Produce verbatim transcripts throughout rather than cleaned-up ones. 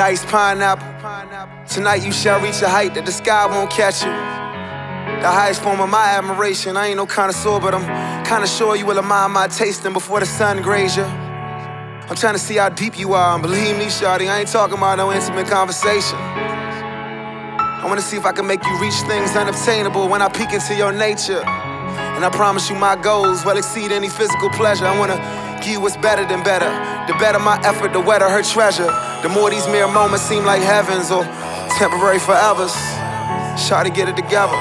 Diced pineapple. Tonight you shall reach a height that the sky won't catch you. The highest form of my admiration. I ain't no connoisseur, but I'm kinda sure you will admire my tasting before the sun graze you. I'm trying to see how deep you are, and believe me, shawty, I ain't talking about no intimate conversation. I wanna see if I can make you reach things unobtainable when I peek into your nature. And I promise you my goals will exceed any physical pleasure. I wanna give you what's better than better. The better my effort, the wetter her treasure. The more these mere moments seem like heavens or temporary forevers. Shawty, get it together.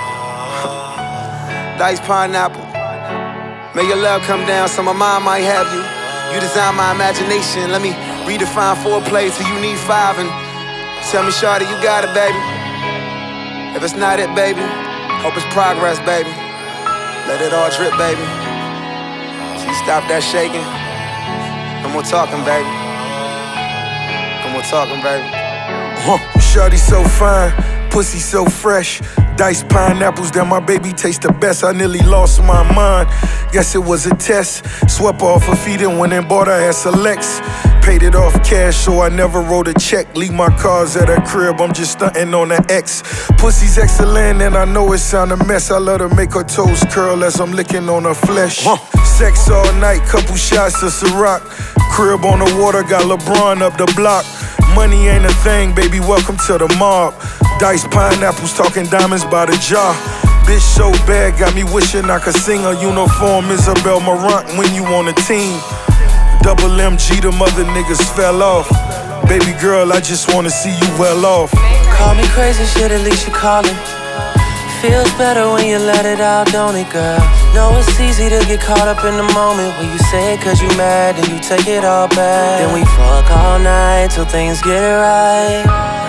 Diced pineapple. May your love come down so my mind might have you. You design my imagination. Let me redefine foreplay till you need five. And tell me, shawty, you got it, baby. If it's not it, baby, hope it's progress, baby. Let it all drip, baby. So you stop that shaking. No more talking, baby. No more talking, baby. Huh. Shawty so fine, pussy so fresh. Diced pineapples that my baby taste the best. I nearly lost my mind. Guess it was a test. Swept off her feet and went and bought her S L X. Paid it off cash, so I never wrote a check. Leave my cars at her crib, I'm just stunting on the X. Pussy's excellent and I know it sound a mess. I let her make her toes curl as I'm licking on her flesh. Huh. Sex all night, couple shots of Ciroc. Crib on the water, got LeBron up the block. Money ain't a thing, baby, welcome to the mob. Diced pineapples, talking diamonds by the jar. Bitch so bad, got me wishing I could sing a uniform Isabel Marant when you on a team. Double M G, them other niggas fell off. Baby girl, I just wanna see you well off. Call me crazy shit, at least you callin'. Feels better when you let it out, don't it, girl? Know it's easy to get caught up in the moment when you say it cause you mad and you take it all back. Then we fuck all night till things get right.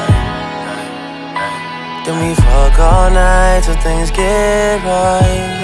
Then we fuck all night till things get right.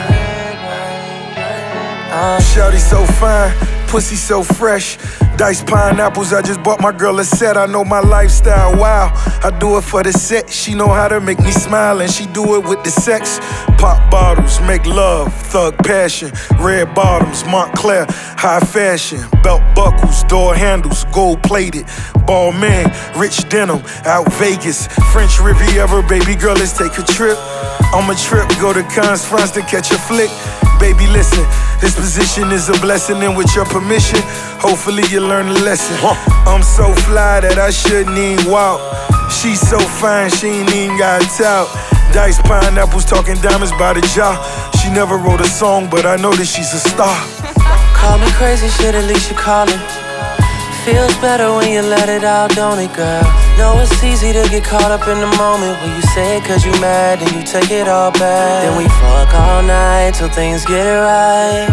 uh, Shawty so fine, pussy so fresh. Diced pineapples, I just bought my girl a set. I know my lifestyle, wow. I do it for the set. She know how to make me smile and she do it with the sex. Pop bottles, make love, thug passion. Red bottoms, Montclair, high fashion. Belt buckles, door handles, gold plated. Ball man, rich denim, out Vegas. French Riviera, baby girl, let's take a trip. On a trip, go to Cannes, France to catch a flick. Baby, listen, this position is a blessing, and with your permission, hopefully you learn a lesson. Huh. I'm so fly that I shouldn't even walk. She's so fine, she ain't even got tout. Diced pineapples, talking diamonds by the jar. She never wrote a song, but I know that she's a star. Call me crazy shit, at least you callin'. Feels better when you let it out, don't it, girl? Know it's easy to get caught up in the moment when you say it cause you mad and you take it all back. Then we fuck all night till things get right.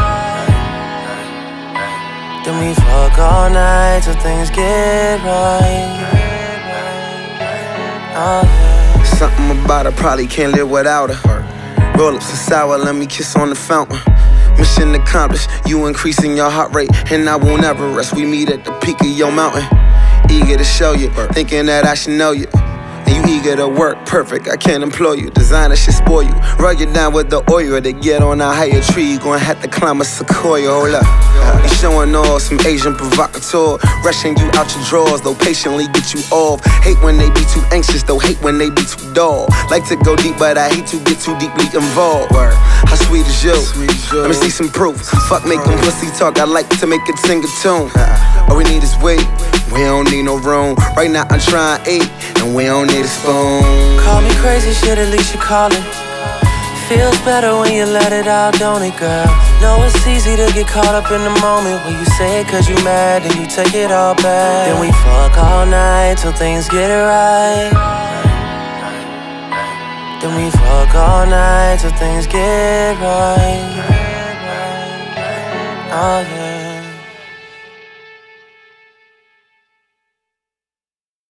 Then we fuck all night till things get right. Oh, yeah. Something about her, probably can't live without her. Roll ups and sour, let me kiss on the fountain. Mission accomplished, you increasing your heart rate, and I won't ever rest. We meet at the peak of your mountain. Eager to show you, thinking that I should know you. And you eager to work, perfect, I can't employ you. Designer should spoil you, rug you down with the oil. To get on a higher tree, you gon' have to climb a sequoia. Hold up, you showing off some Asian provocateur. Rushing you out your drawers, though patiently get you off. Hate when they be too anxious, though hate when they be too dull. Like to go deep, but I hate to get too deeply involved. How sweet is you? Let me see some proof. Fuck making pussy talk, I like to make it sing a tune. All we need is weight, we don't need no room. Right now I'm trying to eat, and we don't need a spoon. Call me crazy shit, at least you callin'. Feels better when you let it out, don't it, girl? Know it's easy to get caught up in the moment when you say it cause you mad and you take it all back. Then we fuck all night till things get right. Then we fuck all night till things get right. Oh, yeah.